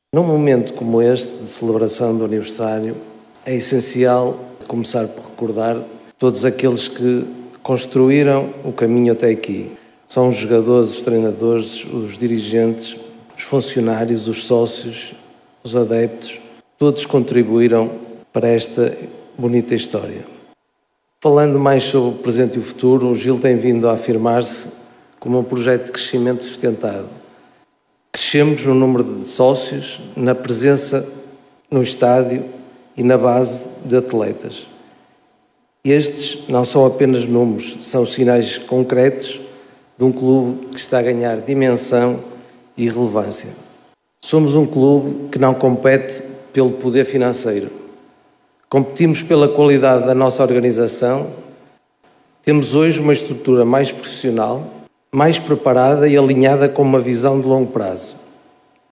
Num momento como este, de celebração do aniversário, é essencial começar por recordar todos aqueles que construíram o caminho até aqui. São os jogadores, os treinadores, os dirigentes, os funcionários, os sócios, os adeptos, todos contribuíram para esta bonita história. Falando mais sobre o presente e o futuro, o Gil tem vindo a afirmar-se como um projeto de crescimento sustentado. Crescemos no número de sócios, na presença no estádio e na base de atletas. Estes não são apenas números, são sinais concretos de um clube que está a ganhar dimensão e relevância. Somos um clube que não compete pelo poder financeiro. Competimos pela qualidade da nossa organização. Temos hoje uma estrutura mais profissional, mais preparada e alinhada com uma visão de longo prazo.